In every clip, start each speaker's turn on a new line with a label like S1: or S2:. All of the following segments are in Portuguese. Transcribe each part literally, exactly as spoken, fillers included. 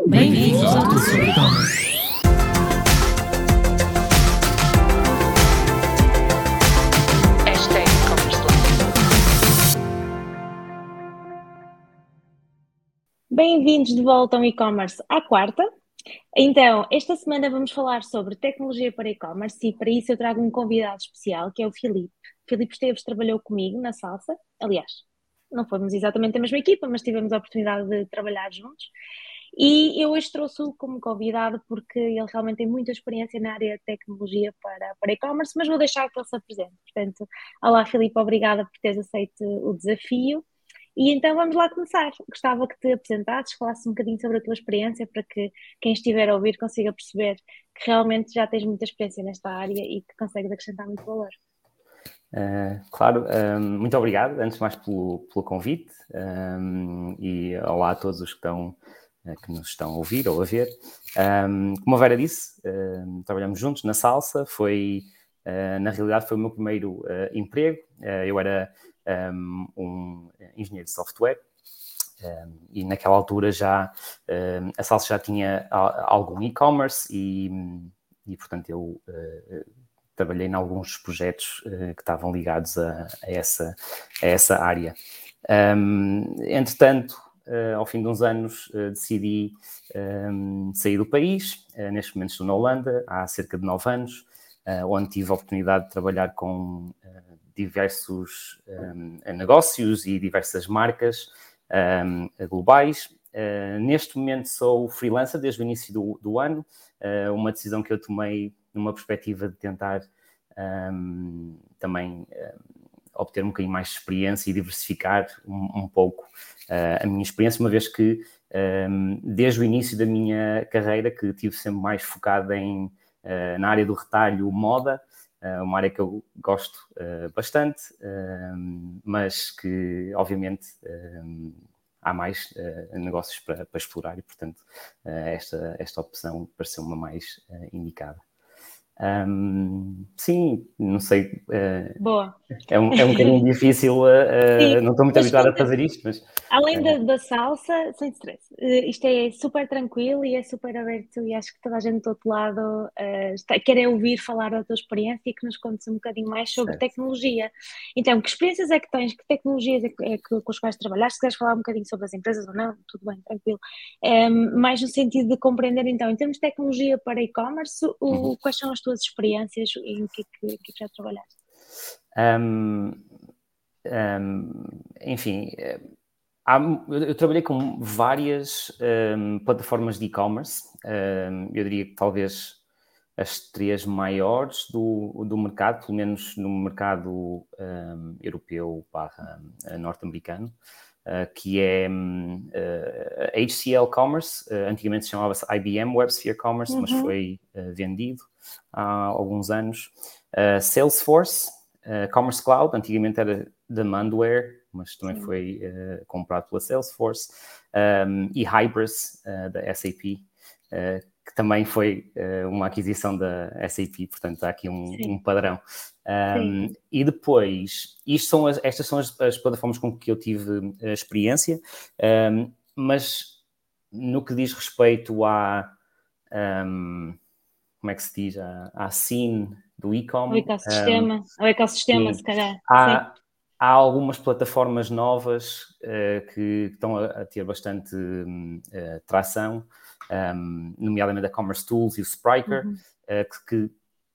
S1: Bem-vindos ao Tudo sobre E-Commerce.
S2: Hashtag E-Commerce.
S3: Bem-vindos de volta ao e-commerce à quarta. Então, esta semana vamos falar sobre tecnologia para e-commerce e para isso eu trago um convidado especial, que é o Filipe. Filipe Esteves trabalhou comigo na Salsa, aliás, não fomos exatamente a mesma equipa, mas tivemos a oportunidade de trabalhar juntos. E eu hoje trouxe-o como convidado porque ele realmente tem muita experiência na área de tecnologia para, para e-commerce, mas vou deixar que ele se apresente. Portanto, olá Filipe, obrigada por teres aceito o desafio. E então vamos lá começar. Gostava que te apresentasses, falasses um bocadinho sobre a tua experiência para que quem estiver a ouvir consiga perceber que realmente já tens muita experiência nesta área e que consegues acrescentar muito valor.
S4: Uh, claro, um, muito obrigado, antes de mais pelo, pelo convite um, e olá a todos os que, estão, uh, que nos estão a ouvir ou a ver. Um, como a Vera disse, uh, trabalhamos juntos na Salsa, foi, uh, na realidade foi o meu primeiro uh, emprego. Uh, eu era um, um engenheiro de software um, e naquela altura já um, a Salsa já tinha algum e-commerce e, e portanto eu uh, trabalhei em alguns projetos uh, que estavam ligados a, a, essa, a essa área. Um, entretanto, uh, ao fim de uns anos, uh, decidi um, sair do país. Uh, neste momento estou na Holanda, há cerca de nove anos, uh, onde tive a oportunidade de trabalhar com uh, diversos um, negócios e diversas marcas um, globais. Uh, neste momento sou freelancer desde o início do, do ano, uh, uma decisão que eu tomei numa perspectiva de tentar um, também um, obter um bocadinho mais de experiência e diversificar um, um pouco uh, a minha experiência, uma vez que um, desde o início da minha carreira, que estive sempre mais focado em, uh, na área do retalho, moda, uh, uma área que eu gosto uh, bastante, uh, mas que obviamente uh, há mais uh, negócios para, para explorar e, portanto, uh, esta, esta opção pareceu-me a mais uh, indicada. Um, sim, não sei. Uh,
S3: Boa.
S4: É um, é um bocadinho difícil, uh, uh, não estou muito habituado a fazer isto, mas...
S3: Além
S4: uh,
S3: da, da salsa, sem stress. Uh, isto é super tranquilo e é super aberto e acho que toda a gente do outro lado uh, está, quer é ouvir falar da tua experiência e que nos contes um bocadinho mais sobre
S4: certo.
S3: Tecnologia. Então, que experiências é que tens, que tecnologias é que, é que com as quais trabalhar? Se queres falar um bocadinho sobre as empresas ou não, tudo bem, tranquilo. Um, mais no sentido de compreender, então, em termos de tecnologia para e-commerce, o,
S4: Uhum.
S3: quais são as tuas experiências e em que, que, que já trabalhaste?
S4: Um, um, enfim, há, eu, eu trabalhei com várias um, plataformas de e-commerce. Um, eu diria que talvez as três maiores do, do mercado, pelo menos no mercado um, europeu barra norte-americano, uh, que é um, uh, H C L Commerce. Uh, antigamente se chamava-se I B M WebSphere Commerce, uhum. mas foi uh, vendido há alguns anos. Uh, Salesforce, uh, Commerce Cloud, antigamente era Demandware, mas também Sim. foi uh, comprado pela Salesforce, um, e Hybris, uh, da S A P, uh, que também foi uh, uma aquisição da S A P, portanto há aqui um, um padrão. Um, e depois, isto são as, estas são as, as plataformas com que eu tive a experiência, um, mas no que diz respeito à, um, como é que se diz, à, à scene do e-commerce.
S3: O ecossistema, um, o ecossistema
S4: sim,
S3: se calhar.
S4: Há, há algumas plataformas novas uh, que estão a, a ter bastante uh, tração, um, nomeadamente a Commerce Tools e o Spryker, uhum. uh, que, que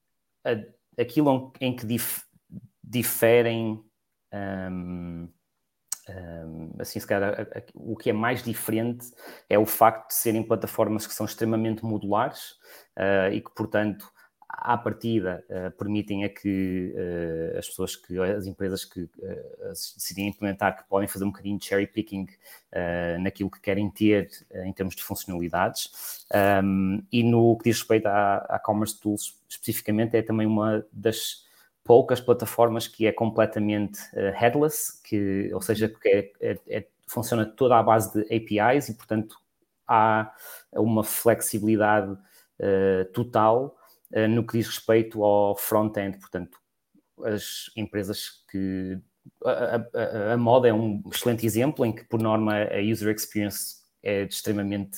S4: a, aquilo em que dif, diferem, um, um, assim, se calhar, a, a, o que é mais diferente é o facto de serem plataformas que são extremamente modulares uh, e que, portanto, à partida, uh, permitem a que uh, as pessoas, que as empresas que uh, decidem implementar, que podem fazer um bocadinho de cherry picking uh, naquilo que querem ter uh, em termos de funcionalidades. Um, e no que diz respeito à, à Commerce Tools, especificamente, é também uma das poucas plataformas que é completamente uh, headless, que, ou seja, que é, é, é, funciona toda à base de A P Is e, portanto, há uma flexibilidade uh, total no que diz respeito ao front-end. Portanto, as empresas que... A, a, a moda é um excelente exemplo em que, por norma, a user experience é extremamente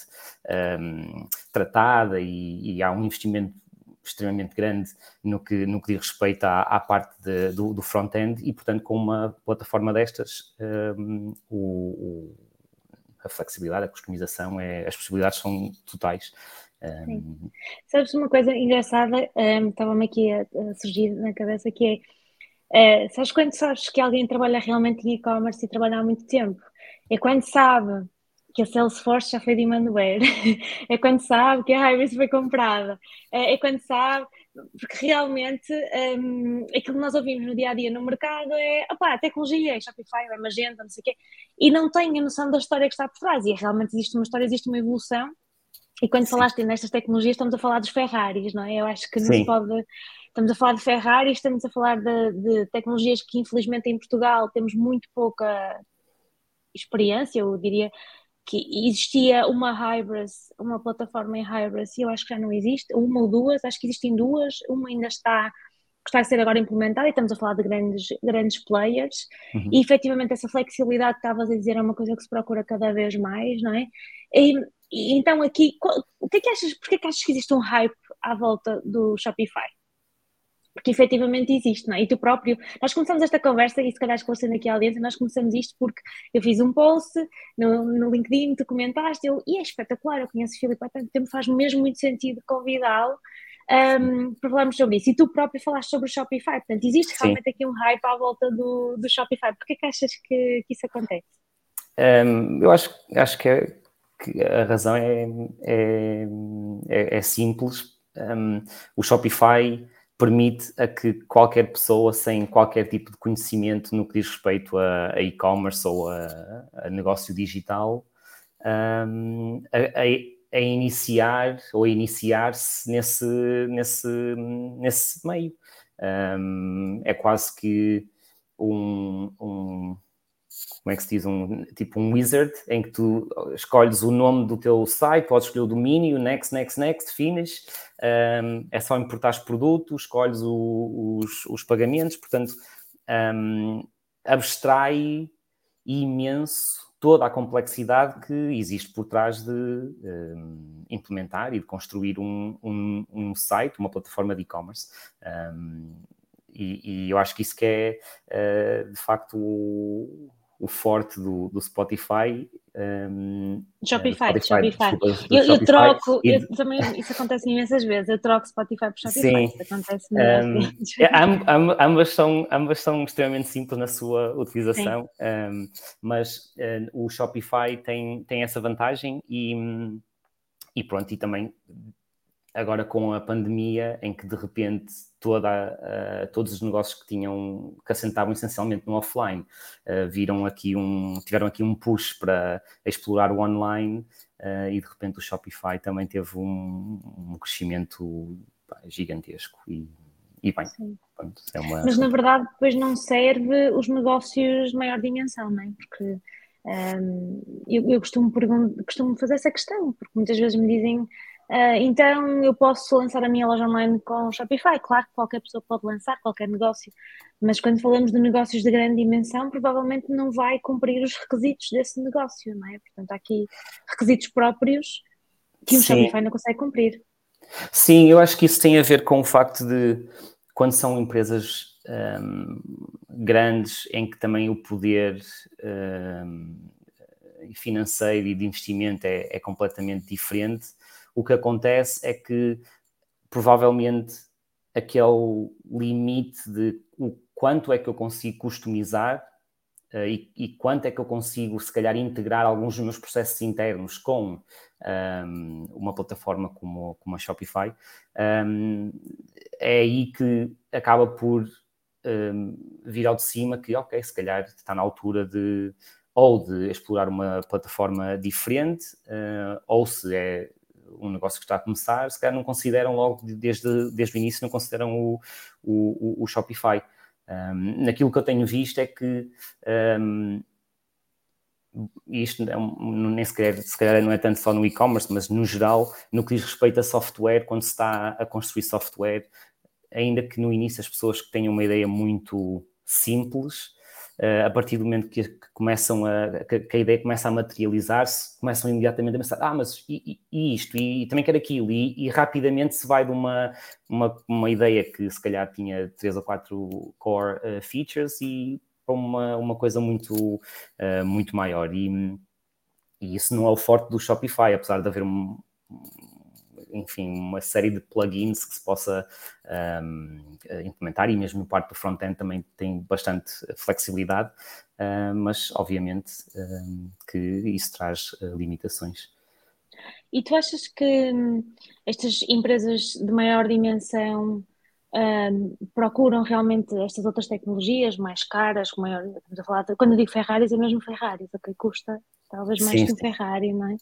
S4: um, tratada e, e há um investimento extremamente grande no que, no que diz respeito à, à parte de, do, do front-end e, portanto, com uma plataforma destas, um, o, o, a flexibilidade, a customização, é, as possibilidades são totais.
S3: Um, Sabes uma coisa engraçada, um, estava-me aqui a, a surgir na cabeça, que é, uh, sabes quando sabes que alguém trabalha realmente em e-commerce e trabalha há muito tempo? É quando sabe que a Salesforce já foi Demandware, é quando sabe que a Hybris foi comprada, é, é quando sabe, porque realmente um, aquilo que nós ouvimos no dia-a-dia no mercado é, opá, a tecnologia, é Shopify, é Magento, não sei o quê, e não tem a noção da história que está por trás, e realmente existe uma história, existe uma evolução. E quando
S4: Sim.
S3: falaste nestas tecnologias, estamos a falar dos Ferraris, não é? Eu acho que não
S4: Sim.
S3: se pode... Estamos a falar de Ferraris, estamos a falar de, de tecnologias que, infelizmente, em Portugal temos muito pouca experiência. Eu diria que existia uma Hybris, uma plataforma em Hybris, e eu acho que já não existe, uma ou duas, acho que existem duas, uma ainda está, que está a ser agora implementada, e estamos a falar de grandes, grandes players, uhum. E efetivamente essa flexibilidade que estavas a dizer é uma coisa que se procura cada vez mais, não é? E, e então aqui, o que é que achas, porque é que achas que existe um hype à volta do Shopify? Porque efetivamente existe, não é? E tu próprio, nós começamos esta conversa, e se calhar esclarecendo aqui a audiência, nós começamos isto porque eu fiz um post no, no LinkedIn, tu comentaste, eu, e é espetacular, eu conheço o Filipe há tanto tempo, faz mesmo muito sentido convidá-lo um, para falarmos sobre isso. E tu próprio falaste sobre o Shopify, portanto, existe realmente Sim. aqui um hype à volta do, do Shopify. Porquê que achas que, que isso acontece?
S4: Um, eu acho, acho que, é, que a razão é, é, é, é simples. Um, o Shopify permite a que qualquer pessoa sem qualquer tipo de conhecimento no que diz respeito a, a e-commerce ou a, a negócio digital um, a, a, a iniciar ou a iniciar-se nesse, nesse, nesse meio. Um, é quase que um, um como é que se diz, um, tipo um wizard, em que tu escolhes o nome do teu site, podes escolher o domínio, next, next, next, finish, um, é só importar os produtos, escolhes o, os, os pagamentos, portanto, um, abstrai imenso toda a complexidade que existe por trás de um, implementar e de construir um, um, um site, uma plataforma de e-commerce. Um, e, e eu acho que isso que é, uh, de facto, o o forte do, do Spotify. Um,
S3: Shopify,
S4: do
S3: Shopify.
S4: Shopify.
S3: Do eu,
S4: Shopify
S3: eu troco,
S4: e...
S3: eu, também, isso acontece imensas vezes, eu troco Spotify por Shopify,
S4: Sim.
S3: isso acontece um,
S4: é, ambas, são, ambas são extremamente simples na sua utilização, um, mas uh, o Shopify tem, tem essa vantagem e, e pronto, e também agora com a pandemia, em que de repente toda, uh, todos os negócios que tinham, que assentavam essencialmente no offline, uh, viram aqui um, tiveram aqui um push para explorar o online uh, e de repente o Shopify também teve um, um crescimento pá, gigantesco e, e bem, pronto, é uma...
S3: Mas na verdade depois não serve os negócios de maior dimensão, não é? Porque um, eu, eu costumo, costumo fazer essa questão, porque muitas vezes me dizem Uh, então eu posso lançar a minha loja online com o Shopify. Claro que qualquer pessoa pode lançar, qualquer negócio, mas quando falamos de negócios de grande dimensão, provavelmente não vai cumprir os requisitos desse negócio, não é? Portanto, há aqui requisitos próprios que o Shopify não consegue cumprir.
S4: Sim, eu acho que isso tem a ver com o facto de, quando são empresas um, grandes, em que também o poder um, financeiro e de investimento é, é completamente diferente, o que acontece é que, provavelmente, aquele limite de o quanto é que eu consigo customizar uh, e, e quanto é que eu consigo, se calhar, integrar alguns dos meus processos internos com um, uma plataforma como, como a Shopify, um, é aí que acaba por um, vir ao de cima que, ok, se calhar está na altura de ou de explorar uma plataforma diferente, uh, ou se é um negócio que está a começar, se calhar não consideram logo desde, desde o início, não consideram o, o, o Shopify. Um, naquilo que eu tenho visto é que um, isto é um, nem sequer, se calhar não é tanto só no e-commerce, mas no geral, no que diz respeito a software, quando se está a construir software, ainda que no início as pessoas que tenham uma ideia muito simples, uh, a partir do momento que, que começam a, que, que a ideia começa a materializar-se, começam imediatamente a pensar, ah, mas e, e isto, e, e também quero aquilo, e, e rapidamente se vai de uma, uma, uma ideia que se calhar tinha três ou quatro core uh, features e para uma, uma coisa muito, uh, muito maior. E, e isso não é o forte do Shopify, apesar de haver um, enfim, uma série de plugins que se possa um, implementar, e mesmo no parte do front-end também tem bastante flexibilidade, uh, mas obviamente um, que isso traz uh, limitações.
S3: E tu achas que hum, estas empresas de maior dimensão hum, procuram realmente estas outras tecnologias mais caras, com maior, estamos a falar de- quando eu digo Ferraris, é mesmo Ferraris, ok? Custa talvez mais
S4: Sim,
S3: que um
S4: sim.
S3: Ferrari, não é?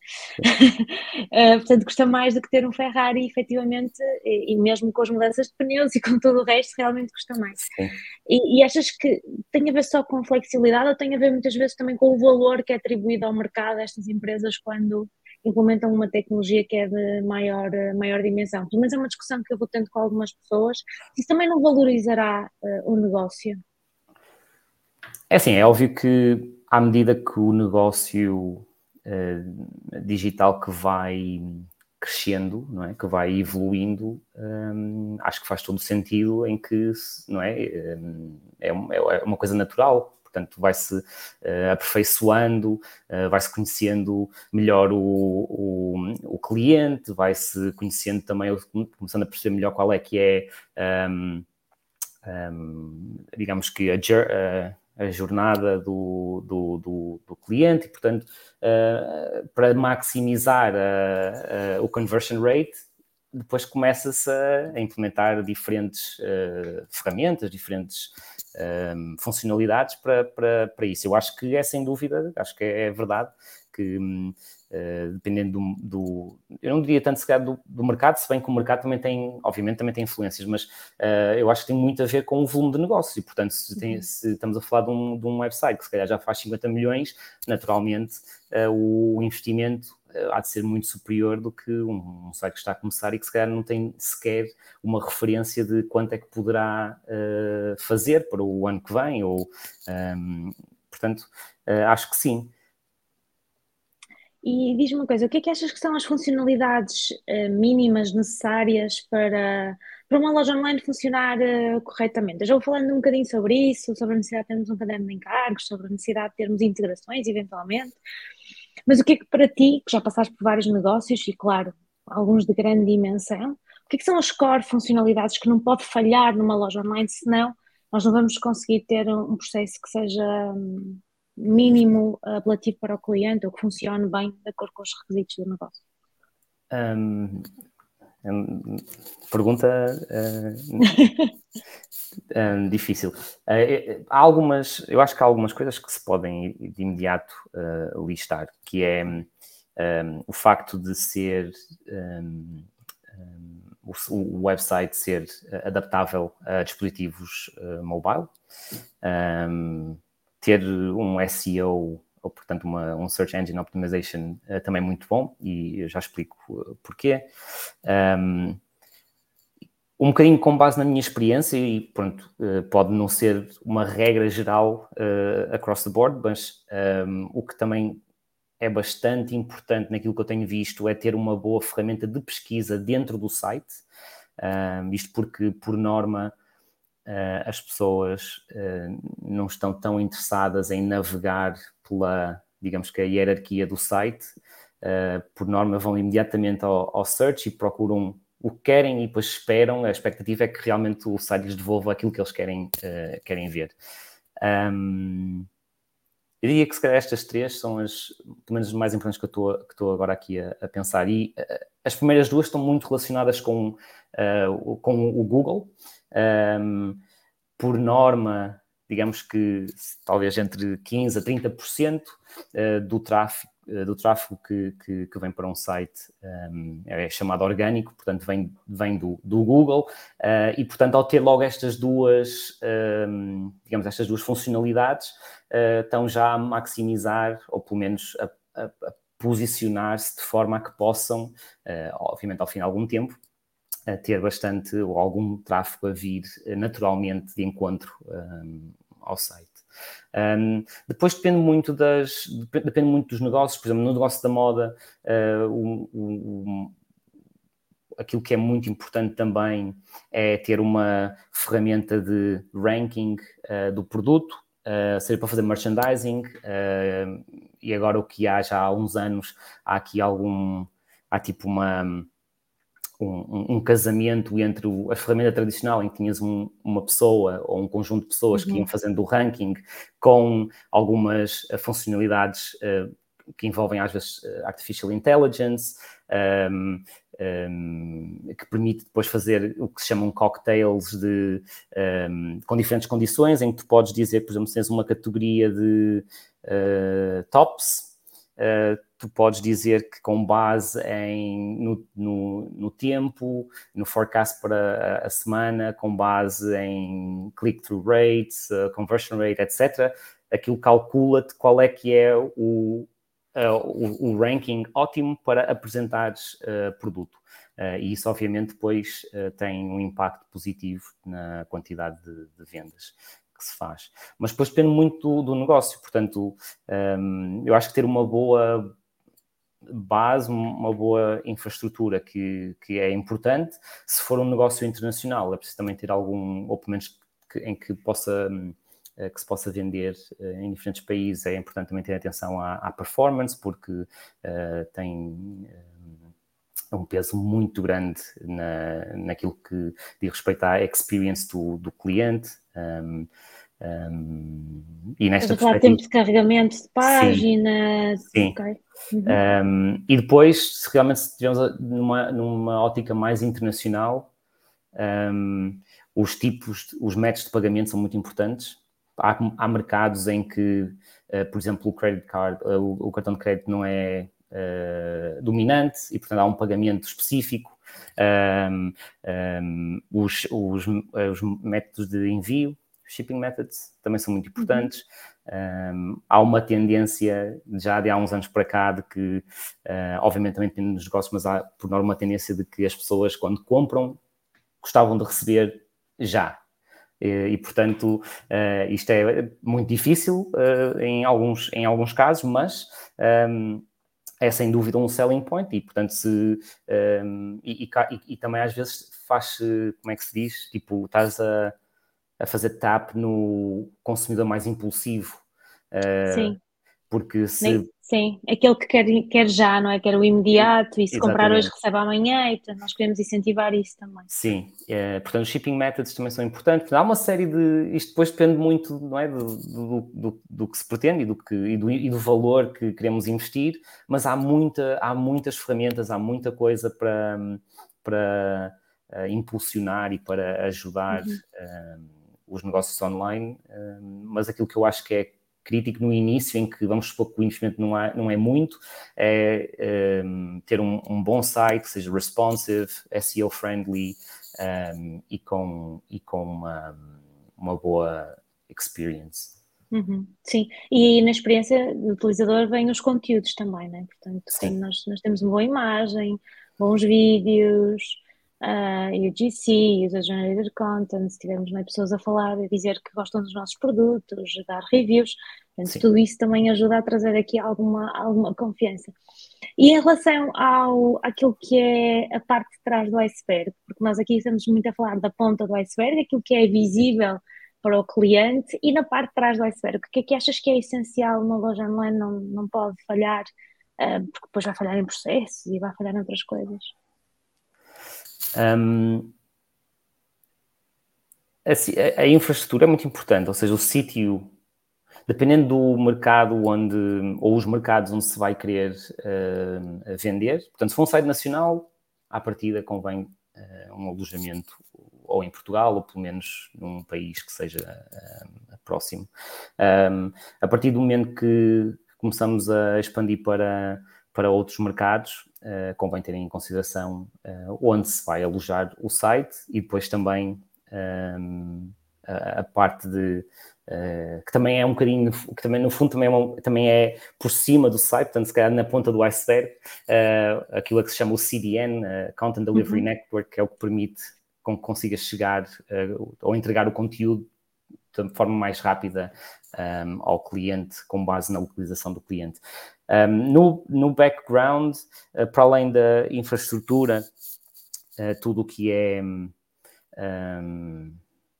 S3: Uh, portanto, custa mais do que ter um Ferrari, efetivamente, e, e mesmo com as mudanças de pneus e com todo o resto, realmente custa mais.
S4: Sim.
S3: E, e achas que tem a ver só com flexibilidade ou tem a ver muitas vezes também com o valor que é atribuído ao mercado a estas empresas quando implementam uma tecnologia que é de maior, eh, maior dimensão? Pelo menos é uma discussão que eu vou tendo com algumas pessoas. Isso também não valorizará uh, o negócio?
S4: É assim, é óbvio que à medida que o negócio uh, digital que vai crescendo, não é? Que vai evoluindo, um, acho que faz todo sentido em que, não é? Um, é, é uma coisa natural. Portanto, vai-se uh, aperfeiçoando, uh, vai-se conhecendo melhor o, o, o cliente, vai-se conhecendo também, começando a perceber melhor qual é que é, um, um, digamos que a, a jornada do, do, do, do cliente, e, portanto, uh, para maximizar a, a, o conversion rate, depois começa-se a implementar diferentes uh, ferramentas, diferentes um, funcionalidades para, para, para isso. Eu acho que é, sem dúvida, acho que é, é verdade que, uh, dependendo do, do... Eu não diria tanto, se calhar, do, do mercado, se bem que o mercado também tem, obviamente, também tem influências, mas uh, eu acho que tem muito a ver com o volume de negócio. E, portanto, se, tem, uhum. se estamos a falar de um, de um website que, se calhar, já faz cinquenta milhões, naturalmente, uh, o investimento há de ser muito superior do que um, um site que está a começar e que se calhar não tem sequer uma referência de quanto é que poderá uh, fazer para o ano que vem, ou, um, portanto, uh, acho que sim.
S3: E diz-me uma coisa, o que é que achas que são as funcionalidades uh, mínimas necessárias para, para uma loja online funcionar uh, corretamente? Eu já vou falando um bocadinho sobre isso, sobre a necessidade de termos um caderno de encargos, sobre a necessidade de termos integrações, eventualmente. Mas o que é que para ti, que já passaste por vários negócios e, claro, alguns de grande dimensão, o que é que são as core funcionalidades que não pode falhar numa loja online, senão nós não vamos conseguir ter um processo que seja mínimo apelativo para o cliente ou que funcione bem de acordo com os requisitos do negócio?
S4: Um, um, pergunta uh, um, difícil. Uh, há algumas, eu acho que há algumas coisas que se podem de imediato uh, listar, que é um, o facto de ser um, um, o, o website ser adaptável a dispositivos uh, mobile, um, ter um S E O, ou portanto uma, um Search Engine Optimization uh, também muito bom, e eu já explico uh, porquê. Um, um bocadinho com base na minha experiência, e pronto, uh, pode não ser uma regra geral uh, across the board, mas um, o que também é bastante importante naquilo que eu tenho visto é ter uma boa ferramenta de pesquisa dentro do site, um, isto porque, por norma, uh, as pessoas uh, não estão tão interessadas em navegar pela, digamos que a hierarquia do site, uh, por norma vão imediatamente ao, ao search e procuram o que querem e depois esperam, a expectativa é que realmente o site lhes devolva aquilo que eles querem, uh, querem ver. Um, Eu diria que se calhar estas três são as, pelo menos, as mais importantes que eu estou, que estou agora aqui a, a pensar. E uh, as primeiras duas estão muito relacionadas com, uh, com o Google. Um, por norma, digamos que talvez entre quinze a trinta por cento uh, do tráfego, uh, do tráfego que, que, que vem para um site um, é chamado orgânico, portanto vem, vem do, do Google, uh, e portanto ao ter logo estas duas, um, digamos, estas duas funcionalidades, uh, estão já a maximizar, ou pelo menos a, a, a posicionar-se de forma a que possam, uh, obviamente ao fim de algum tempo, a ter bastante ou algum tráfego a vir naturalmente de encontro um, ao site. Um, depois depende muito, das, depende, depende muito dos negócios. Por exemplo, no negócio da moda, uh, o, o, aquilo que é muito importante também é ter uma ferramenta de ranking uh, do produto, uh, seja para fazer merchandising, uh, e agora o que há já há uns anos, há aqui algum, há tipo uma, um, um casamento entre o, a ferramenta tradicional em que tinhas um, uma pessoa ou um conjunto de pessoas
S3: Uhum.
S4: que iam fazendo o ranking com algumas uh, funcionalidades uh, que envolvem às vezes uh, artificial intelligence, um, um, que permite depois fazer o que se chamam cocktails de, um, com diferentes condições, em que tu podes dizer, por exemplo, se tens uma categoria de uh, tops, uh, tu podes dizer que com base em, no, no, no tempo, no forecast para a, a semana, com base em click-through rates, uh, conversion rate, etcétera, aquilo calcula-te qual é que é o Uh, o, o ranking ótimo para apresentares uh, produto. Uh, e isso, obviamente, depois uh, tem um impacto positivo na quantidade de, de vendas que se faz. Mas depois depende muito do, do negócio. Portanto, um, eu acho que ter uma boa base, uma boa infraestrutura que, que é importante. Se for um negócio internacional, é preciso também ter algum, ou pelo menos que, em que possa... que se possa vender uh, em diferentes países. É importante também ter atenção à, à performance, porque uh, tem uh, um peso muito grande na, naquilo que diz respeito à experience do, do cliente. Um, um, e nesta
S3: Estás a falar de
S4: perspectiva...
S3: tempo de carregamento de página?
S4: Sim, sim.
S3: Okay. Uhum.
S4: Um, e depois, se realmente estivermos numa, numa ótica mais internacional, um, os tipos, os métodos de pagamento são muito importantes. Há, há mercados em que, uh, por exemplo, o credit card, uh, o, o cartão de crédito não é uh, dominante e, portanto, há um pagamento específico. Um, um, os, os, os métodos de envio, shipping methods, também são muito importantes. Uhum. Um, há uma tendência, já de há uns anos para cá, de que, uh, obviamente também depende dos negócios, mas há, por norma, uma tendência de que as pessoas, quando compram, gostavam de receber já. E, e portanto, uh, isto é muito difícil uh, em, alguns, em alguns casos, mas um, é sem dúvida um selling point e, portanto, se... Um, e, e, e também às vezes faz, como é que se diz? Tipo, estás a, a fazer tap no consumidor mais impulsivo. Uh,
S3: Sim.
S4: Porque se...
S3: Sim, aquele que quer, quer já, não é? Quer o imediato e se
S4: Exatamente.
S3: comprar hoje recebe amanhã e portanto nós queremos incentivar isso também.
S4: Sim, é, portanto os shipping methods também são importantes. Portanto, há uma série de... Isto depois depende muito, não é, do, do, do, do que se pretende e do, que, e, do, e do valor que queremos investir, mas há, muita, há muitas ferramentas, há muita coisa para, para uh, impulsionar e para ajudar
S3: Uhum.
S4: uh, os negócios online, uh, mas aquilo que eu acho que é crítico no início, em que vamos supor que o investimento não é, não é muito, é um, ter um, um bom site que seja responsive, S E O friendly um, e com, e com uma, uma boa experience.
S3: Uhum, sim, e na experiência do utilizador vêm os conteúdos também, né? Portanto,
S4: Sim.
S3: quando nós, nós temos uma boa imagem, bons vídeos, uh, U G C, User Generated Content, se tivermos, né, pessoas a falar, a dizer que gostam dos nossos produtos, a dar reviews, portanto,
S4: Sim.
S3: tudo isso também ajuda a trazer aqui alguma, alguma confiança. E em relação ao, àquilo que é a parte de trás do iceberg, porque nós aqui estamos muito a falar da ponta do iceberg, aquilo que é visível para o cliente, e na parte de trás do iceberg, o que é que achas que é essencial uma loja online não, não pode falhar, uh, porque depois vai falhar em processos e vai falhar em outras coisas?
S4: Um, a, a infraestrutura é muito importante, ou seja, o sítio, dependendo do mercado onde, ou os mercados onde se vai querer uh, vender, portanto, se for um site nacional, à partida convém uh, um alojamento ou em Portugal, ou pelo menos num país que seja uh, próximo. Um, a partir do momento que começamos a expandir para, para outros mercados, uh, convém ter em consideração uh, onde se vai alojar o site e depois também um, a, a parte de Uh, que também é um bocadinho, que também no fundo também é, uma, também é por cima do site, portanto se calhar na ponta do iceberg, uh, aquilo que se chama o C D N, uh, Content Delivery
S3: Uhum.
S4: Network, que é o que permite com que consigas chegar uh, ou entregar o conteúdo de forma mais rápida um, ao cliente, com base na localização do cliente. Um, no, no background, uh, para além da infraestrutura, uh, tudo o que é um,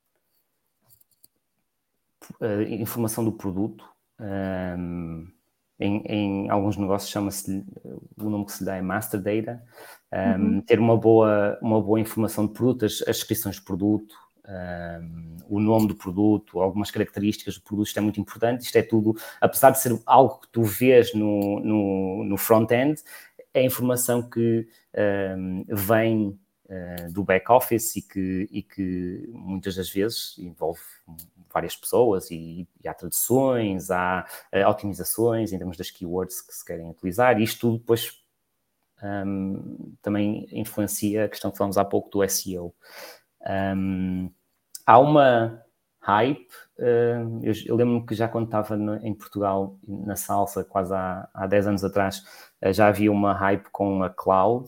S4: uh, informação do produto, um, em, em alguns negócios chama-se, o nome que se dá é Master Data, um, uhum. ter uma boa, uma boa informação de produto, as, as descrições de produto, um, o nome do produto, algumas características do produto, isto é muito importante. Isto é tudo, apesar de ser algo que tu vês no, no, no front-end, é informação que um, vem uh, do back-office e que, e que muitas das vezes envolve várias pessoas e, e há traduções, há uh, otimizações em termos das keywords que se querem utilizar, e isto tudo depois um, também influencia a questão que falamos há pouco do S E O. Um, há uma hype, uh, eu, eu lembro-me que já quando estava no, em Portugal, na Salsa, quase há, há dez anos atrás, uh, já havia uma hype com a cloud.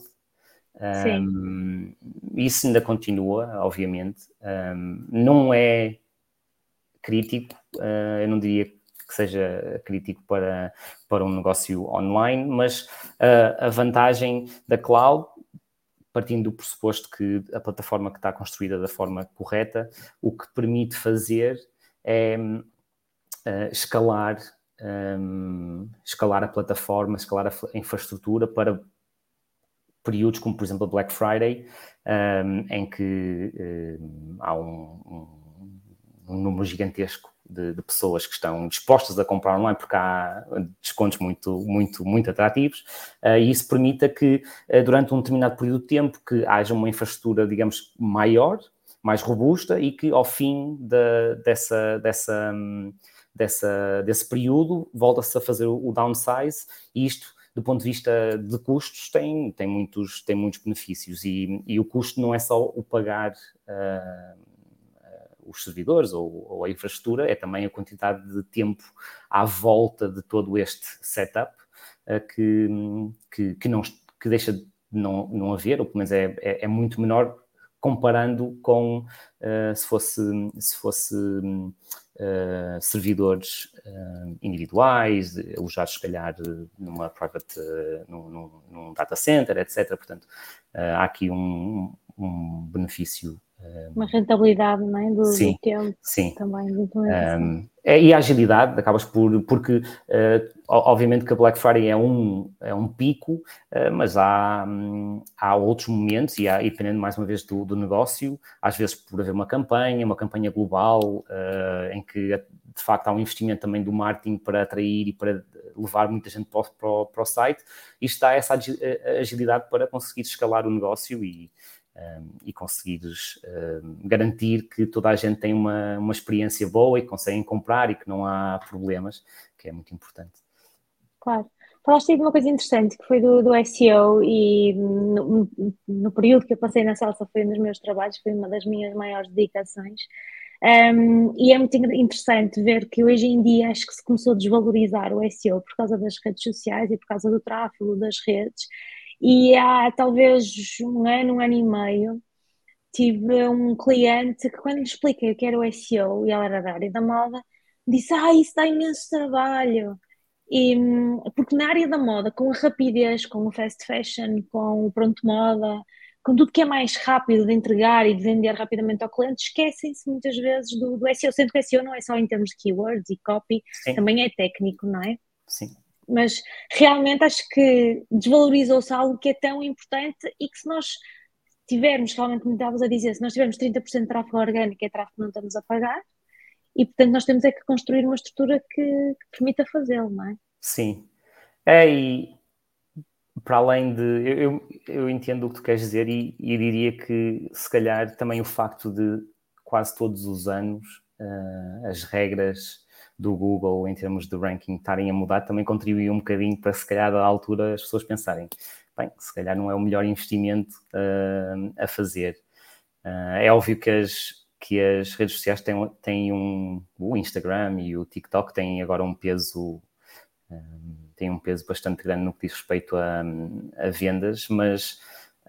S4: Um, isso ainda continua, obviamente. Um, não é crítico, uh, eu não diria que seja crítico para, para um negócio online, mas uh, a vantagem da cloud, partindo do pressuposto que a plataforma que está construída da forma correta, o que permite fazer é uh, escalar, um, escalar a plataforma, escalar a infraestrutura para períodos como, por exemplo, a Black Friday, um, em que um, há um, um, um número gigantesco de, de pessoas que estão dispostas a comprar online porque há descontos muito, muito, muito atrativos, uh, e isso permita que, uh, durante um determinado período de tempo, que haja uma infraestrutura, digamos, maior, mais robusta, e que ao fim de, dessa, dessa, dessa, desse período volta-se a fazer o downsize, e isto, do ponto de vista de custos, tem, tem, muitos, tem muitos benefícios, e, e o custo não é só o pagar uh, uh, os servidores ou, ou a infraestrutura, é também a quantidade de tempo à volta de todo este setup uh, que, que, que, não, que deixa de não, não haver, ou pelo menos é, é, é muito menor comparando com uh, se fosse, se fosse uh, servidores uh, individuais, alojados se calhar numa private, uh, num, num, num data center, etcétera. Portanto, uh, há aqui um, um benefício. Uh,
S3: Uma rentabilidade, não é? Do,
S4: sim,
S3: do tempo
S4: sim.
S3: também, de implementação.
S4: Um, e a agilidade, acabas por, porque uh, obviamente que a Black Friday é um, é um pico, uh, mas há, um, há outros momentos, e, há, e dependendo mais uma vez do, do negócio, às vezes por haver uma campanha, uma campanha global, uh, em que de facto há um investimento também do marketing para atrair e para levar muita gente para o, para o, para o site, e está essa agilidade para conseguir escalar o negócio e Um, e conseguires um, garantir que toda a gente tem uma, uma experiência boa e que conseguem comprar e que não há problemas, que é muito importante.
S3: Claro. Falaste aí de uma coisa interessante, que foi do, do S E O, e no, no período que eu passei na Salsa foi um dos meus trabalhos, foi uma das minhas maiores dedicações. Um, e é muito interessante ver que hoje em dia acho que se começou a desvalorizar o S E O por causa das redes sociais e por causa do tráfego das redes. E há talvez um ano, um ano e meio, tive um cliente que, quando lhe expliquei o que era o S E O, e ela era da área da moda, disse: ah, isso dá imenso trabalho. E, porque na área da moda, com a rapidez, com o fast fashion, com o pronto moda, com tudo que é mais rápido de entregar e de vender rapidamente ao cliente, esquecem-se muitas vezes do, do S E O, sendo que o S E O não é só em termos de keywords e copy, Sim. também é técnico, não é?
S4: Sim.
S3: Mas realmente acho que desvalorizou-se algo que é tão importante, e que se nós tivermos, realmente, como estavas a dizer, se nós tivermos trinta por cento de tráfego orgânico, é tráfego que não estamos a pagar, e portanto nós temos é que construir uma estrutura que, que permita fazê-lo, não é?
S4: Sim. É, e para além de... Eu, eu, eu entendo o que tu queres dizer, e, e diria que se calhar também o facto de quase todos os anos uh, as regras do Google em termos de ranking estarem a mudar também contribuiu um bocadinho para, se calhar, à altura as pessoas pensarem: bem, se calhar não é o melhor investimento uh, a fazer. Uh, é óbvio que as, que as redes sociais têm, têm um... O Instagram e o TikTok têm agora um peso... Um, têm um peso bastante grande no que diz respeito a, a vendas, mas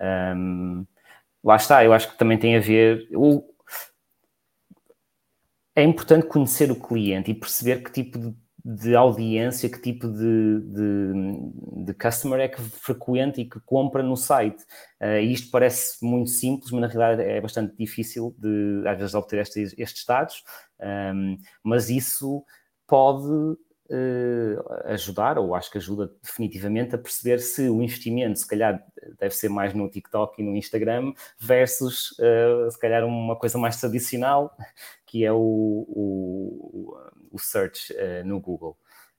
S4: um, lá está, eu acho que também tem a ver... O, é importante conhecer o cliente e perceber que tipo de, de audiência, que tipo de, de, de customer é que frequenta e que compra no site. Uh, e isto parece muito simples, mas na realidade é bastante difícil de, às vezes, obter estes, estes dados, um, mas isso pode uh, ajudar, ou acho que ajuda definitivamente a perceber se o investimento, se calhar, deve ser mais no TikTok e no Instagram versus, uh, se calhar, uma coisa mais tradicional, que é o, o, o search uh, no Google.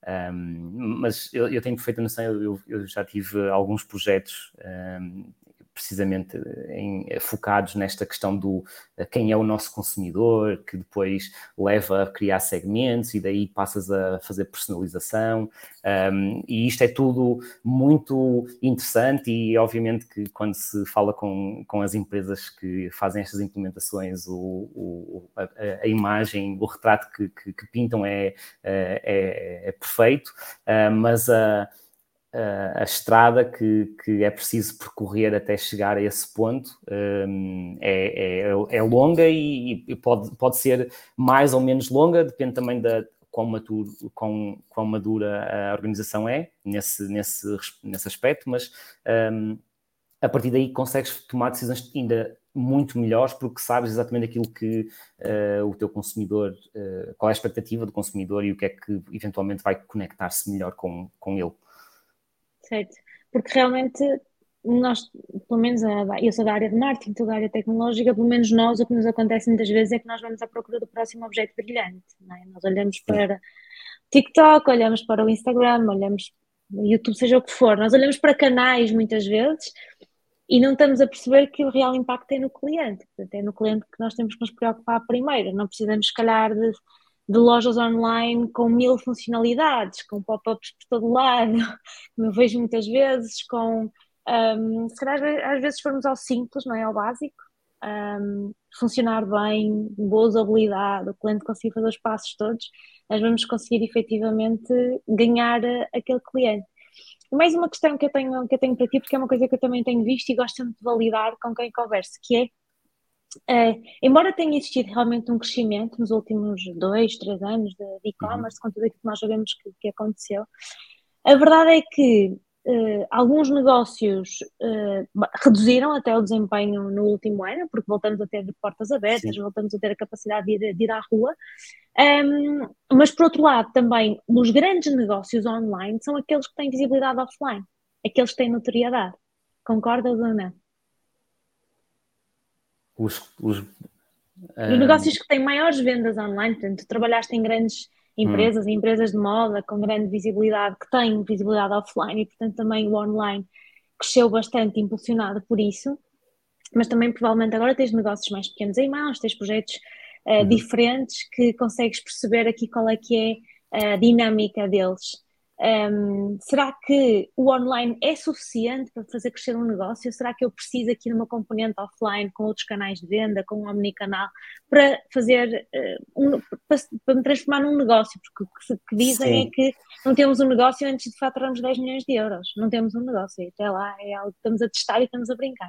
S4: Um, mas eu, eu tenho perfeita noção, eu, eu já tive alguns projetos um, precisamente em, focados nesta questão do quem é o nosso consumidor, que depois leva a criar segmentos e daí passas a fazer personalização, um, e isto é tudo muito interessante e obviamente que quando se fala com, com as empresas que fazem estas implementações, o, o, a, a imagem, o retrato que, que, que pintam é, é, é perfeito, uh, mas a a estrada que, que é preciso percorrer até chegar a esse ponto um, é, é, é longa e, e pode, pode ser mais ou menos longa, depende também da quão, maturo, quão, quão madura a organização é nesse, nesse, nesse aspecto, mas um, a partir daí consegues tomar decisões ainda muito melhores porque sabes exatamente aquilo que uh, o teu consumidor, uh, qual é a expectativa do consumidor e o que é que eventualmente vai conectar-se melhor com, com ele.
S3: Certo, porque realmente nós, pelo menos eu sou da área de marketing, tu da área tecnológica, pelo menos nós, o que nos acontece muitas vezes é que nós vamos à procura do próximo objeto brilhante, não é? Nós olhamos para TikTok, olhamos para o Instagram, olhamos para o YouTube, seja o que for, nós olhamos para canais muitas vezes e não estamos a perceber que o real impacto é no cliente, portanto é no cliente que nós temos que nos preocupar primeiro, não precisamos se calhar de de lojas online com mil funcionalidades, com pop-ups por todo lado, como eu vejo muitas vezes, com, um, se calhar às vezes formos ao simples, não é, ao básico, um, funcionar bem, boa usabilidade, o cliente conseguir fazer os passos todos, nós vamos conseguir efetivamente ganhar aquele cliente. E mais uma questão que eu tenho, que eu tenho para ti, porque é uma coisa que eu também tenho visto e gosto sempre de validar com quem converso, que é Uh, embora tenha existido realmente um crescimento nos últimos dois, três anos de, de e-commerce, uhum. com tudo aquilo que nós sabemos que, que aconteceu, a verdade é que uh, alguns negócios uh, reduziram até o desempenho no último ano, porque voltamos a ter portas abertas, Sim. voltamos a ter a capacidade de ir, de ir à rua, um, mas por outro lado também os grandes negócios online são aqueles que têm visibilidade offline, aqueles que têm notoriedade. Concordas ou não?
S4: Os, os, um...
S3: os negócios que têm maiores vendas online, portanto, tu trabalhaste em grandes empresas, hum. empresas de moda com grande visibilidade, que têm visibilidade offline e, portanto, também o online cresceu bastante impulsionado por isso, mas também provavelmente agora tens negócios mais pequenos em mãos, tens projetos uh, uhum. diferentes que consegues perceber aqui qual é que é a dinâmica deles. Um, será que o online é suficiente para fazer crescer um negócio? Será que eu preciso aqui de uma componente offline com outros canais de venda, com um omnicanal, para fazer uh, um, para, para me transformar num negócio? Porque o que, que dizem Sim. é que não temos um negócio antes de faturarmos dez milhões de euros. Não temos um negócio, e até lá é algo que estamos a testar e estamos a brincar.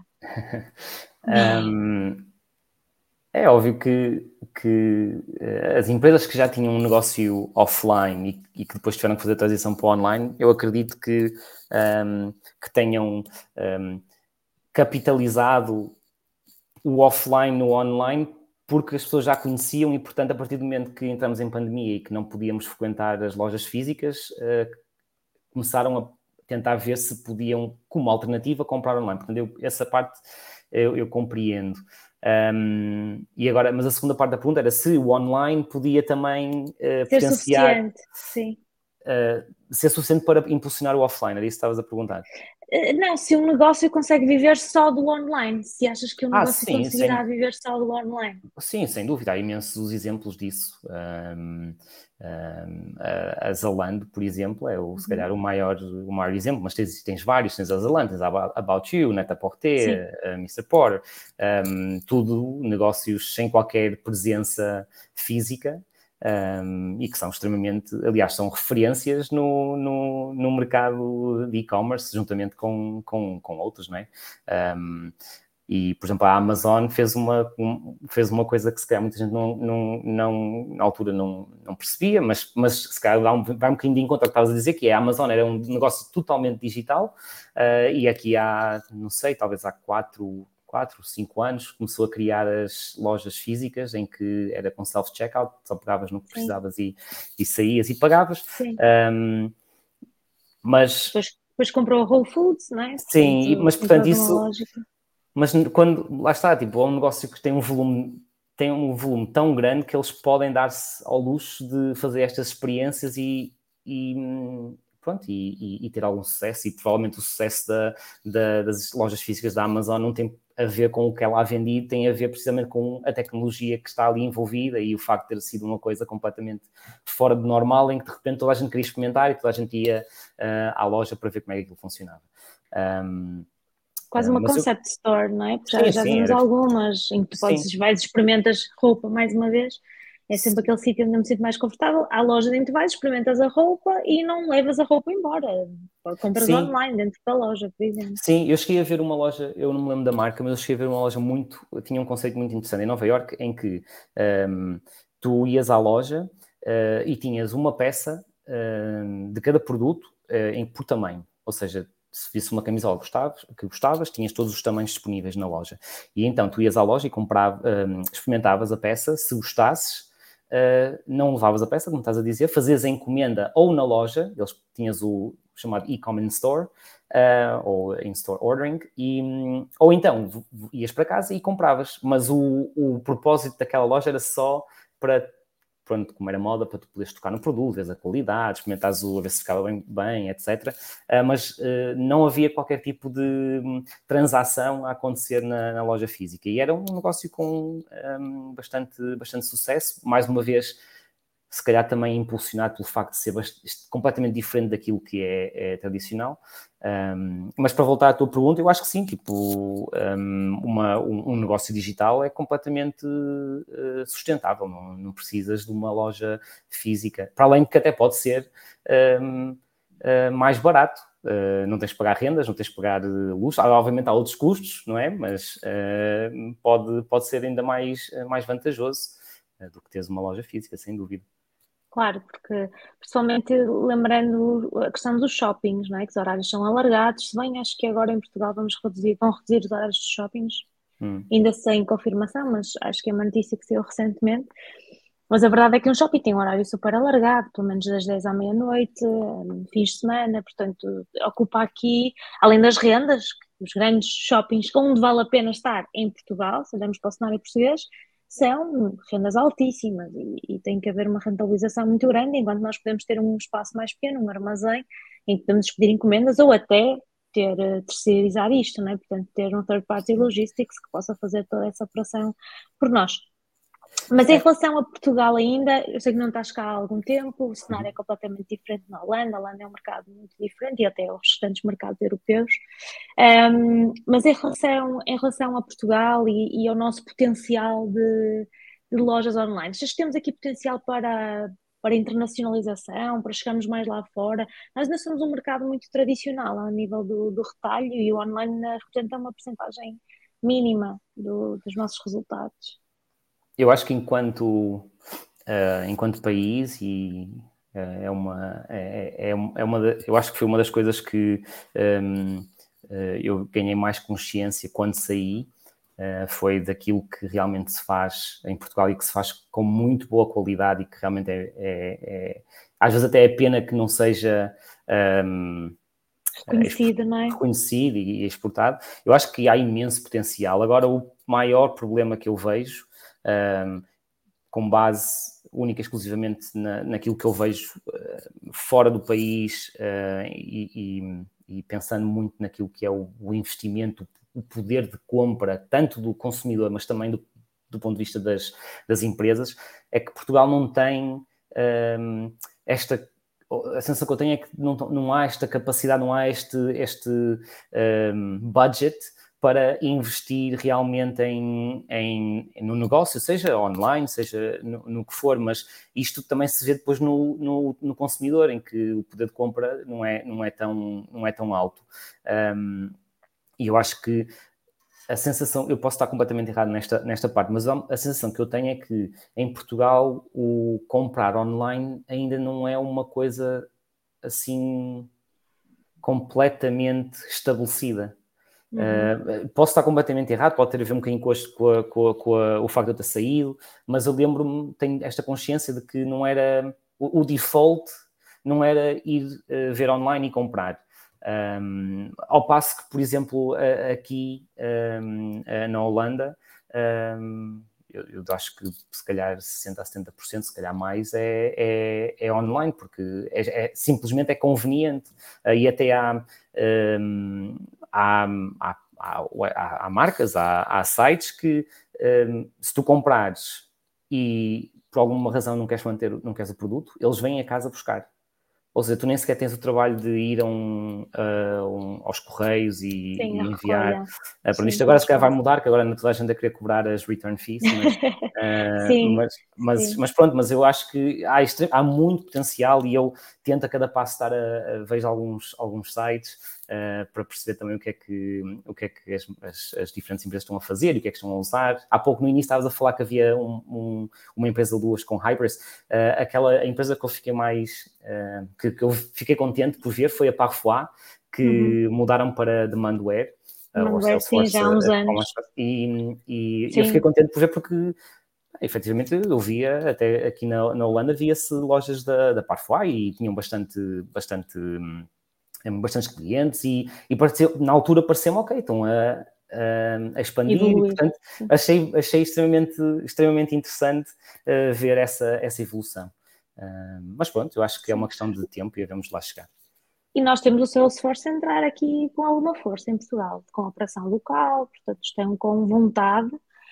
S4: um... É óbvio que, que as empresas que já tinham um negócio offline e, e que depois tiveram que fazer a transição para o online, eu acredito que, um, que tenham um, capitalizado o offline no online porque as pessoas já conheciam e, portanto, a partir do momento que entramos em pandemia e que não podíamos frequentar as lojas físicas, uh, começaram a tentar ver se podiam, como alternativa, comprar online. Portanto, eu, essa parte eu, eu compreendo. Um, e agora, mas a segunda parte da pergunta era se o online podia também uh,
S3: ser
S4: potenciar,
S3: suficiente, sim.
S4: Uh, ser suficiente para impulsionar o offline, era isso que estavas a perguntar?
S3: Uh, não, se um negócio consegue viver só do online, se achas que um
S4: ah,
S3: negócio
S4: sim,
S3: conseguirá
S4: sem...
S3: viver só do online?
S4: Sim, sem dúvida, há imensos exemplos disso. Um, um, a Zalando, por exemplo, é o, uhum. se calhar o maior, o maior exemplo, mas tens, tens vários, tens a Zalando, tens a About You, Net-a-Porter, a mister Porter, um, tudo negócios sem qualquer presença física. Um, e que são extremamente, aliás, são referências no, no, no mercado de e-commerce, juntamente com, com, com outros, não é? Um, E, por exemplo, a Amazon fez uma, um, fez uma coisa que se calhar muita gente não, não, não, na altura não, não percebia, mas, mas se calhar vai um, vai um bocadinho de encontro ao que estavas a dizer, que é a Amazon era um negócio totalmente digital, uh, e aqui há, não sei, talvez há quatro, quatro, cinco anos, começou a criar as lojas físicas em que era com self-checkout, só pegavas no que precisavas e, e saías e pagavas.
S3: Sim.
S4: Um, mas...
S3: Depois, depois comprou a Whole Foods, não é?
S4: Sim,
S3: Portanto,
S4: mas portanto isso...
S3: lógica.
S4: Mas quando, lá está, tipo, é um negócio que tem um volume, tem um volume tão grande que eles podem dar-se ao luxo de fazer estas experiências e, e pronto, e, e ter algum sucesso. E provavelmente o sucesso da, da, das lojas físicas da Amazon não tem a ver com o que ela há vendido, tem a ver precisamente com a tecnologia que está ali envolvida e o facto de ter sido uma coisa completamente fora do normal, em que de repente toda a gente queria experimentar e toda a gente ia uh, à loja para ver como é que aquilo funcionava. Um,
S3: Quase uma
S4: Mas
S3: concept eu... store, não é? Porque
S4: sim,
S3: já, já
S4: sim,
S3: vimos
S4: era...
S3: algumas em que tu podes, vais, experimentas roupa mais uma vez. É sempre aquele sítio onde eu me sinto mais confortável. Há loja dentro, vais, experimentas a roupa e não levas a roupa embora. Compras sim. online dentro da loja, por exemplo.
S4: Sim, eu cheguei a ver uma loja, eu não me lembro da marca, mas eu cheguei a ver uma loja muito, tinha um conceito muito interessante em Nova Iorque, em que um, tu ias à loja uh, e tinhas uma peça uh, de cada produto uh, em, por tamanho. Ou seja, se visse uma camisola que gostavas, que gostavas, tinhas todos os tamanhos disponíveis na loja. E então tu ias à loja e comprava, um, experimentavas a peça, se gostasses, uh, não levavas a peça, como estás a dizer, fazias a encomenda ou na loja, eles tinhas o chamado e-commerce store, uh, ou in-store ordering, e, um, ou então ias para casa e compravas, mas o, o propósito daquela loja era só para, pronto, como era moda, para tu poderes tocar no produto, ver a qualidade, experimentares o, a ver se ficava bem, bem etcétera. Uh, mas uh, não havia qualquer tipo de um, transação a acontecer na, na loja física. E era um negócio com um, bastante, bastante sucesso. Mais uma vez, se calhar também impulsionado pelo facto de ser bastante, completamente diferente daquilo que é, é tradicional. Um, mas para voltar à tua pergunta, eu acho que sim, tipo, um, uma, um, um negócio digital é completamente uh, sustentável, não, não precisas de uma loja física, para além de que até pode ser um, uh, mais barato. Uh, não tens de pagar rendas, não tens de pagar luz, obviamente há outros custos, não é? Mas uh, pode, pode ser ainda mais, mais vantajoso uh, do que teres uma loja física, sem dúvida.
S3: Claro, porque principalmente lembrando a questão dos shoppings, não é? Que os horários são alargados, se bem acho que agora em Portugal vamos reduzir, vão reduzir os horários dos shoppings, hum. ainda sem confirmação, mas acho que é uma notícia que saiu recentemente. Mas a verdade é que um shopping tem um horário super alargado, pelo menos das dez à meia-noite, fins de semana, portanto ocupa aqui, além das rendas, os grandes shoppings onde vale a pena estar em Portugal, se olharmos para o cenário português, são rendas altíssimas e, e tem que haver uma rentabilização muito grande, enquanto nós podemos ter um espaço mais pequeno, um armazém, em que podemos despedir encomendas ou até ter, terceirizar isto, não é? Portanto, ter um third party logistics que possa fazer toda essa operação por nós. Mas em relação a Portugal ainda, eu sei que não estás cá há algum tempo, o cenário é completamente diferente na Holanda, a Holanda é um mercado muito diferente e até os restantes mercados europeus, um, mas em relação, em relação a Portugal e, e ao nosso potencial de, de lojas online, achas que temos aqui potencial para, para internacionalização, para chegarmos mais lá fora? Nós ainda somos um mercado muito tradicional ao nível do, do retalho e o online representa uma percentagem mínima do, dos nossos resultados.
S4: Eu acho que enquanto, uh, enquanto país, e uh, é uma, é, é, é uma de, eu acho que foi uma das coisas que um, uh, eu ganhei mais consciência quando saí, uh, foi daquilo que realmente se faz em Portugal e que se faz com muito boa qualidade e que realmente é, é, é às vezes até é pena que não seja um,
S3: reconhecido, não é?
S4: reconhecido e exportado. Eu acho que há imenso potencial. Agora, o maior problema que eu vejo, Um, com base única e exclusivamente na, naquilo que eu vejo uh, fora do país uh, e, e, e pensando muito naquilo que é o, o investimento, o poder de compra, tanto do consumidor, mas também do, do ponto de vista das, das empresas, é que Portugal não tem um, esta... A sensação que eu tenho é que não, não há esta capacidade, não há este, este um, budget para investir realmente em, em, no negócio, seja online, seja no, no que for, mas isto também se vê depois no, no, no consumidor, em que o poder de compra não é, não é, tão, não é tão alto. Um, e eu acho que a sensação, eu posso estar completamente errado nesta, nesta parte, mas a sensação que eu tenho é que em Portugal o comprar online ainda não é uma coisa assim completamente estabelecida. Uhum. Uh, posso estar completamente errado, pode ter a ver um bocadinho com, as, com, a, com, a, com a, o facto de eu ter saído, mas eu lembro-me, tenho esta consciência de que não era, o, o default não era ir uh, ver online e comprar. Um, ao passo que, por exemplo, uh, aqui um, uh, na Holanda, um, eu, eu acho que se calhar sessenta a setenta por cento, se calhar mais, é, é, é online, porque é, é, simplesmente é conveniente. Uh, e até há, um, há, há, há, há marcas, há, há sites que um, se tu comprares e por alguma razão não queres manter, não queres o produto, eles vêm a casa buscar. Ou seja, tu nem sequer tens o trabalho de ir a um, a um, aos correios e,
S3: Sim,
S4: e enviar. Uh,
S3: Sim,
S4: isto agora se calhar vai mudar, que agora não toda a gente a querer cobrar as return fees, mas, uh,
S3: sim,
S4: mas, mas,
S3: sim.
S4: mas pronto, mas eu acho que há, extre- há muito potencial e eu tento a cada passo estar a, a vejo alguns, alguns sites uh, para perceber também o que é que, o que, é que as, as, as diferentes empresas estão a fazer e o que é que estão a usar. Há pouco no início estavas a falar que havia um, um, uma empresa duas com Hybris, uh, aquela empresa que eu fiquei mais... Uh, que, que eu fiquei contente por ver foi a Parfois, que uhum. mudaram para Demandware, uh, ou Salesforce,
S3: sim, já há uns
S4: uh,
S3: anos.
S4: e, e eu fiquei contente por ver porque efetivamente eu via, até aqui na, na Holanda via-se lojas da, da Parfois e tinham bastante, bastante, um, bastantes clientes e, e pareceu, na altura pareceu-me ok, estão a, a, a expandir Evoluir. E portanto achei, achei extremamente, extremamente interessante uh, ver essa, essa evolução. Uh, mas pronto, eu acho que Sim. é uma questão de tempo e vamos lá chegar.
S3: E nós temos o Salesforce a entrar aqui com alguma força em Portugal, com operação local, portanto estão com vontade.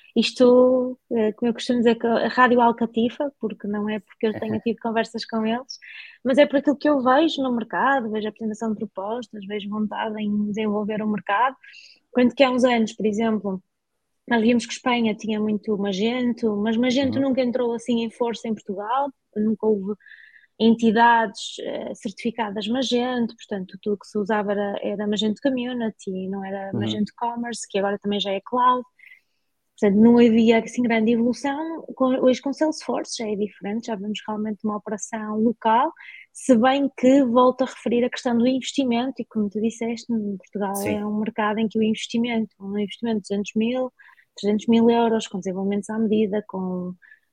S3: Isto, como eu costumo dizer, a rádio alcatifa, porque não é porque eu tenha tido conversas com eles, mas é por aquilo que eu vejo no mercado, vejo a apresentação de propostas, vejo vontade em desenvolver o mercado. Quando que há uns anos, por exemplo, nós víamos que Espanha tinha muito Magento, mas Magento uhum. nunca entrou assim em força em Portugal, nunca houve entidades uh, certificadas Magento, portanto tudo que se usava era, era Magento Community, não era uhum. Magento Commerce, que agora também já é Cloud, portanto não havia assim grande evolução. Com, hoje com Salesforce já é diferente, já vemos realmente uma operação local, se bem que volto a referir a questão do investimento, e como tu disseste, Portugal Sim. é um mercado em que o investimento, um investimento de duzentos mil, trezentos mil euros, com desenvolvimentos à medida, com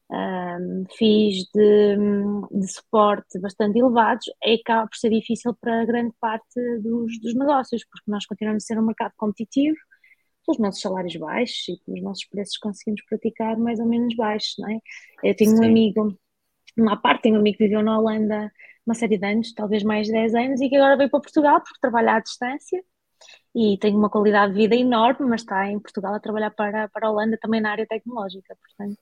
S3: Um, FIIs de, de suporte bastante elevados, é que acaba por ser difícil para grande parte dos, dos negócios, porque nós continuamos a ser um mercado competitivo, pelos nossos salários baixos e pelos nossos preços conseguimos praticar mais ou menos baixos, não é? Eu tenho Sim. um amigo, uma parte, tenho um amigo que viveu na Holanda uma série de anos, talvez mais de dez anos, e que agora veio para Portugal porque trabalha à distância e tem uma qualidade de vida enorme, mas está em Portugal a trabalhar para, para a Holanda também na área tecnológica, portanto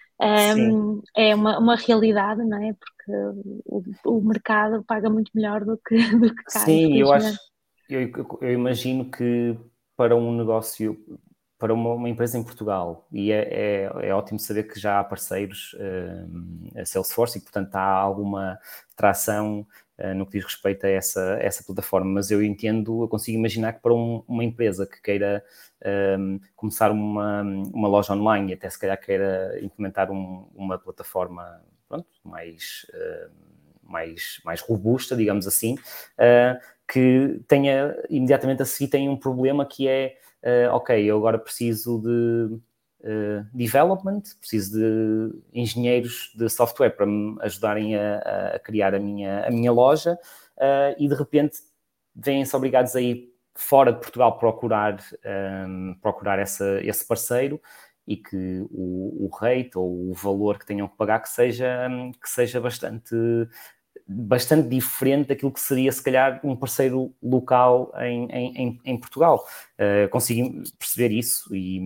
S3: Um, é uma, uma realidade, não é? Porque o, o mercado paga muito melhor do que, do que cá.
S4: Sim, eu acho, eu, eu imagino que para um negócio, para uma, uma empresa em Portugal, e é, é, é ótimo saber que já há parceiros uh, a Salesforce e, portanto, há alguma tração uh, no que diz respeito a essa, essa plataforma, mas eu entendo, eu consigo imaginar que para um, uma empresa que queira um, começar uma, uma loja online e até se calhar queira implementar um, uma plataforma pronto, mais, uh, mais, mais robusta, digamos assim, uh, que tenha imediatamente a seguir tem um problema que é uh, ok, eu agora preciso de uh, development, preciso de engenheiros de software para me ajudarem a, a criar a minha, a minha loja uh, e de repente vêm-se obrigados a ir fora de Portugal procurar, um, procurar essa, esse parceiro e que o, o rate ou o valor que tenham que pagar que seja, que seja bastante, bastante diferente daquilo que seria, se calhar, um parceiro local em, em, em Portugal. Uh, consigo perceber isso e,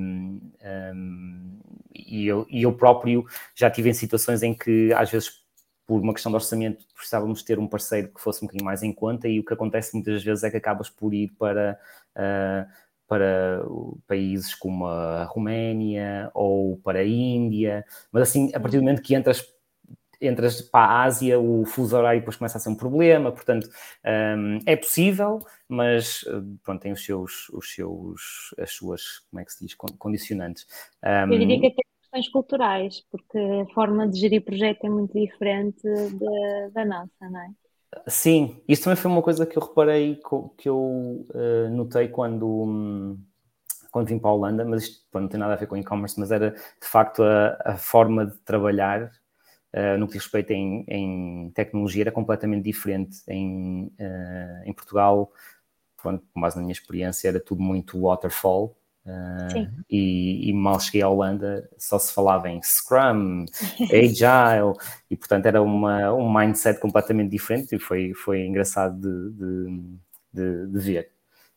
S4: um, e, eu, e eu próprio já tive em situações em que, às vezes, por uma questão de orçamento, precisávamos ter um parceiro que fosse um bocadinho mais em conta e o que acontece muitas vezes é que acabas por ir para, uh, para países como a Roménia ou para a Índia, mas assim, a partir do momento que entras entras para a Ásia, o fuso horário depois começa a ser um problema, portanto, um, é possível, mas, pronto, tem os seus, os seus, as suas, como é que se diz, condicionantes. Um,
S3: Eu diria que até questões culturais, porque a forma de gerir projeto é muito diferente da, da nossa, não é?
S4: Sim, isso também foi uma coisa que eu reparei, que eu uh, notei quando... Um, quando vim para a Holanda, mas isto pô, não tem nada a ver com e-commerce, mas era de facto a, a forma de trabalhar uh, no que diz respeito em, em tecnologia era completamente diferente. Em, uh, em Portugal, pronto, com base na minha experiência, era tudo muito waterfall. Uh, e, e mal cheguei à Holanda só se falava em Scrum, Agile, e portanto era uma, um mindset completamente diferente e foi, foi engraçado de, de, de, de ver.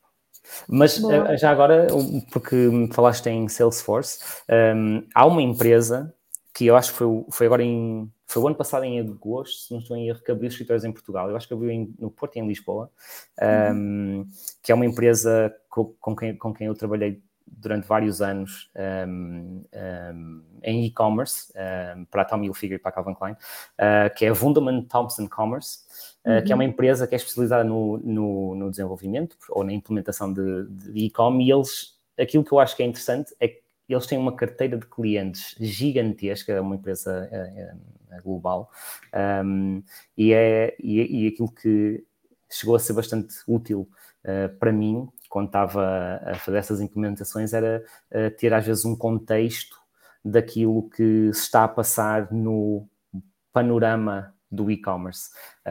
S4: Mas Boa. Já agora, porque me falaste em Salesforce, um, há uma empresa que eu acho que foi, foi agora em... Foi o ano passado em agosto, se não estou em erro, que abriu escritórios em Portugal. Eu acho que abriu em, no Porto e em Lisboa, um, uhum. que é uma empresa com, com, quem, com quem eu trabalhei durante vários anos um, um, em e-commerce, um, para a Tommy Hilfiger e para a Calvin Klein, uh, que é a Wunderman Thompson Commerce, uh, uhum. que é uma empresa que é especializada no, no, no desenvolvimento ou na implementação de, de e-com, e eles, aquilo que eu acho que é interessante é que eles têm uma carteira de clientes gigantesca, é uma empresa é, é global, um, e, é, e, e aquilo que chegou a ser bastante útil uh, para mim, quando estava a fazer essas implementações, era uh, ter às vezes um contexto daquilo que se está a passar no panorama do e-commerce.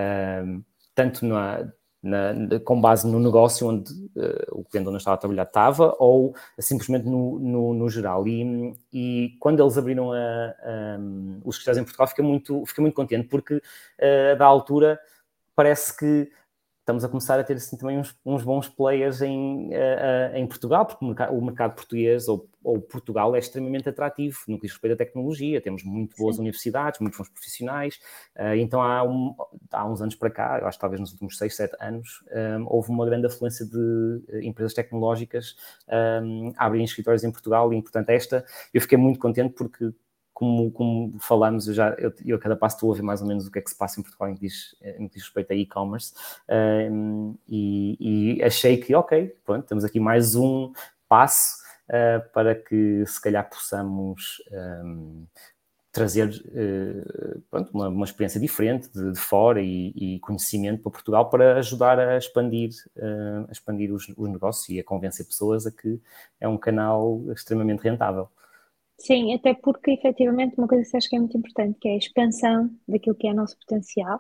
S4: Uh, tanto na, na, com base no negócio onde uh, o cliente onde eu estava a trabalhar estava, ou simplesmente no, no, no geral. E, e quando eles abriram a, a, os escritórios em Portugal, fiquei muito, fiquei muito contente, porque uh, da altura parece que estamos a começar a ter assim, também uns, uns bons players em, uh, uh, em Portugal, porque o mercado, o mercado português ou, ou Portugal é extremamente atrativo no que diz respeito à tecnologia. Temos muito boas Sim. universidades, muitos bons profissionais. Uh, então, há, um, há uns anos para cá, eu acho que talvez nos últimos seis, sete anos, um, houve uma grande afluência de uh, empresas tecnológicas um, a abrirem escritórios em Portugal. E, portanto, esta, eu fiquei muito contente porque, Como, como falamos, eu, já, eu, eu a cada passo estou a ver mais ou menos o que é que se passa em Portugal em que diz, em que diz respeito a e-commerce, um, e, e achei que, ok, pronto, temos aqui mais um passo uh, para que se calhar possamos um, trazer uh, pronto, uma, uma experiência diferente de, de fora e, e conhecimento para Portugal para ajudar a expandir, uh, a expandir os, os negócios e a convencer pessoas a que é um canal extremamente rentável.
S3: Sim, até porque, efetivamente, uma coisa que acho que é muito importante, que é a expansão daquilo que é o nosso potencial.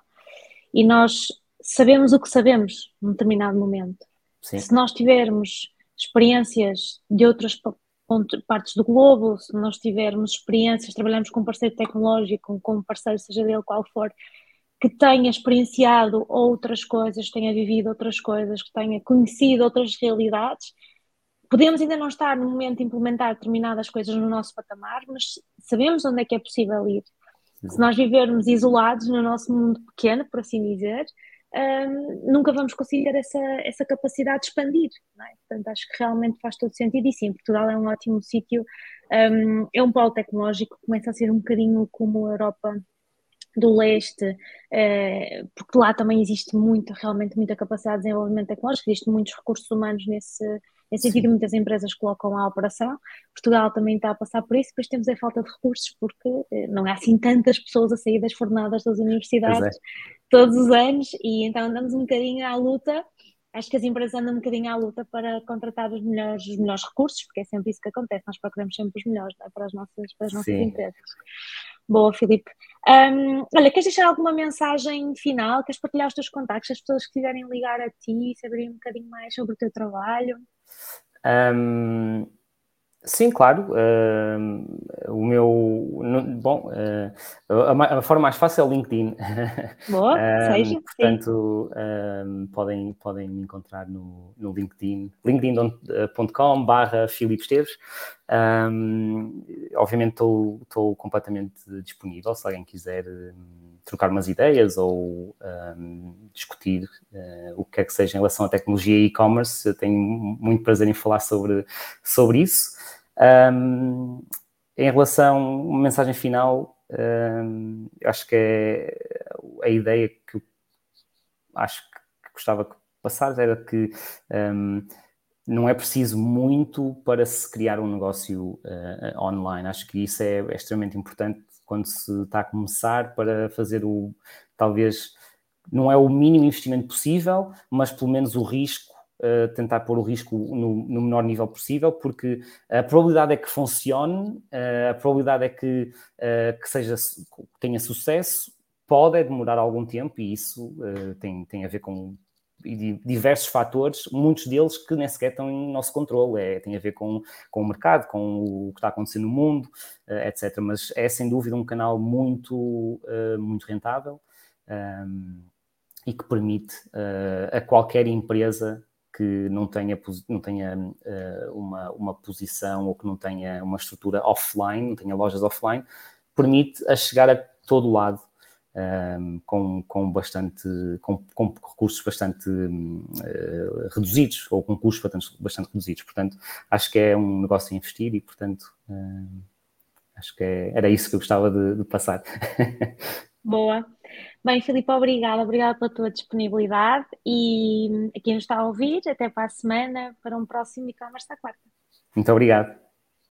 S3: E nós sabemos o que sabemos num determinado momento. Sim. Se nós tivermos experiências de outras partes do globo, se nós tivermos experiências, trabalhamos com um parceiro tecnológico, com um parceiro, seja dele qual for, que tenha experienciado outras coisas, que tenha vivido outras coisas, que tenha conhecido outras realidades, podemos ainda não estar no momento de implementar determinadas coisas no nosso patamar, mas sabemos onde é que é possível ir. Se nós vivermos isolados no nosso mundo pequeno, por assim dizer, um, nunca vamos conseguir ter essa, essa capacidade de expandir, não é? Portanto, acho que realmente faz todo sentido. E sim, Portugal é um ótimo sítio, um, é um polo tecnológico que começa a ser um bocadinho como a Europa do leste, eh, porque lá também existe muito, realmente muita capacidade de desenvolvimento tecnológico, existem muitos recursos humanos nesse, nesse sentido, muitas empresas colocam a operação. Portugal também está a passar por isso, depois temos a falta de recursos, porque eh, não há assim tantas pessoas a sair das fornadas das universidades todos os anos, e então andamos um bocadinho à luta. Acho que as empresas andam um bocadinho à luta para contratar os melhores, os melhores recursos, porque é sempre isso que acontece, nós procuramos sempre os melhores, não é? para as nossas, para as nossas empresas. Boa, Filipe. Um, olha, queres deixar alguma mensagem final? Queres partilhar os teus contactos? As pessoas que quiserem ligar a ti, saberem um bocadinho mais sobre o teu trabalho?
S4: Um, sim, claro. Uh, o meu... No, bom, uh, a, a forma mais fácil é o LinkedIn.
S3: Boa, um, seja.
S4: Portanto, um, podem, podem me encontrar no, no LinkedIn. linkedin ponto com barra Filipe Esteves. Um, obviamente estou completamente disponível se alguém quiser um, trocar umas ideias ou um, discutir uh, o que quer que seja em relação à tecnologia e e-commerce. Eu tenho muito prazer em falar sobre, sobre isso. Um, em relação, uma mensagem final, um, eu acho que é a ideia que eu acho que gostava que passares era que um, não é preciso muito para se criar um negócio uh, online. Acho que isso é, é extremamente importante quando se está a começar, para fazer o, talvez, não é o mínimo investimento possível, mas pelo menos o risco, uh, tentar pôr o risco no, no menor nível possível, porque a probabilidade é que funcione, uh, a probabilidade é que, uh, que seja, que tenha sucesso, pode demorar algum tempo, e isso uh, tem, tem a ver com diversos fatores, muitos deles que nem sequer estão em nosso controle, é, tem a ver com, com o mercado, com o que está acontecendo no mundo, uh, etcétera. Mas é sem dúvida um canal muito, uh, muito rentável, um, e que permite uh, a qualquer empresa que não tenha, não tenha uh, uma, uma posição, ou que não tenha uma estrutura offline, não tenha lojas offline, permite a chegar a todo lado. Um, com, com bastante com, com recursos bastante uh, reduzidos, ou com custos bastante, bastante reduzidos. Portanto, acho que é um negócio a investir, e portanto uh, acho que é, era isso que eu gostava de, de passar.
S3: Boa. Bem, Filipe, obrigada, obrigada pela tua disponibilidade, e a quem nos está a ouvir, até para a semana, para um próximo e-commerce à quarta.
S4: Muito obrigado.